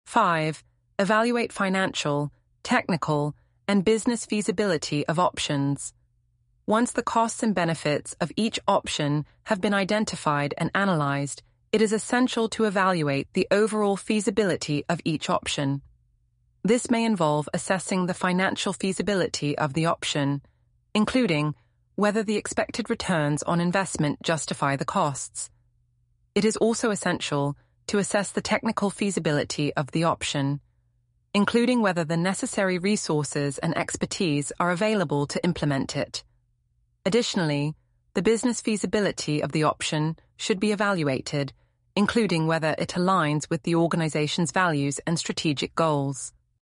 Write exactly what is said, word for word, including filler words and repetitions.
Five, evaluate financial, technical, and business feasibility of options. Once the costs and benefits of each option have been identified and analyzed, it is essential to evaluate the overall feasibility of each option. This may involve assessing the financial feasibility of the option, including whether the expected returns on investment justify the costs. It is also essential to assess the technical feasibility of the option, including whether the necessary resources and expertise are available to implement it. Additionally, the business feasibility of the option should be evaluated, including whether it aligns with the organization's values and strategic goals.